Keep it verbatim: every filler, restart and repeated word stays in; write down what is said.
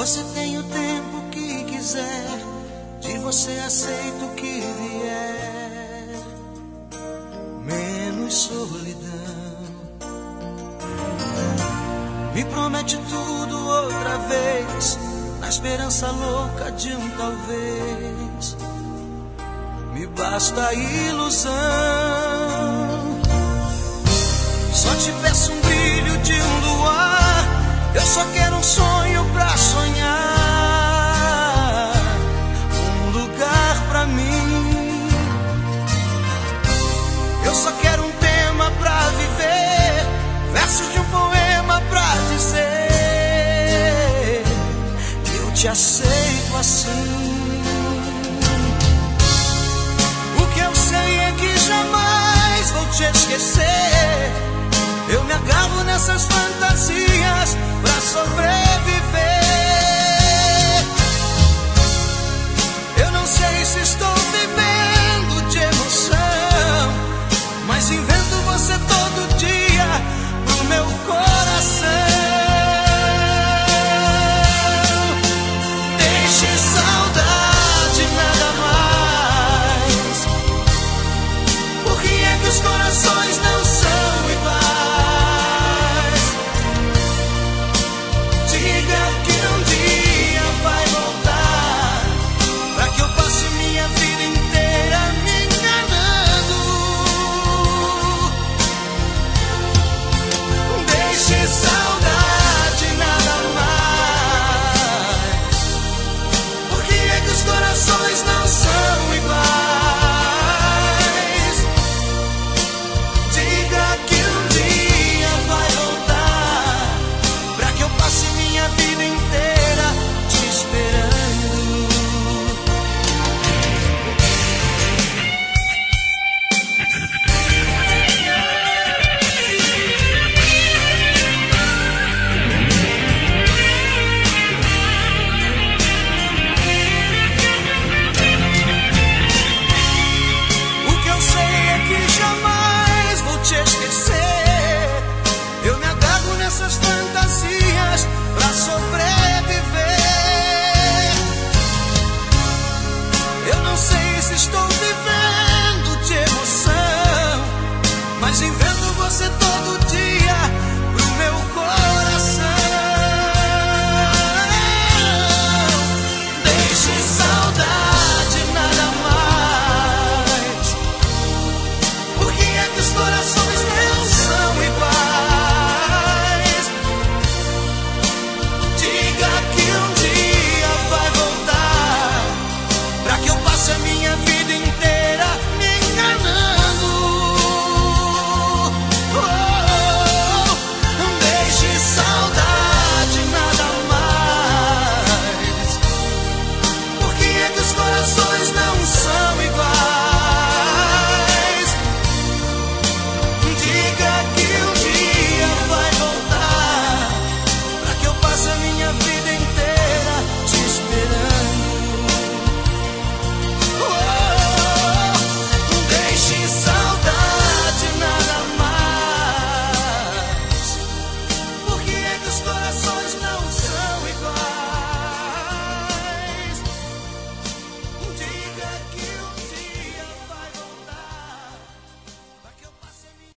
Você tem o tempo que quiser, de você aceito o que vier, menos solidão. Me promete tudo outra vez, na esperança louca de um talvez. Me basta a ilusão. Só te peço um brilho de um luar. Eu só quero um sonho pra sonhar, um lugar pra mim. Eu só quero um tema pra viver, versos de um poema pra dizer que eu te aceito assim. O que eu sei é que jamais vou te esquecer. Eu me agarro nessas fantasias pra sofrer.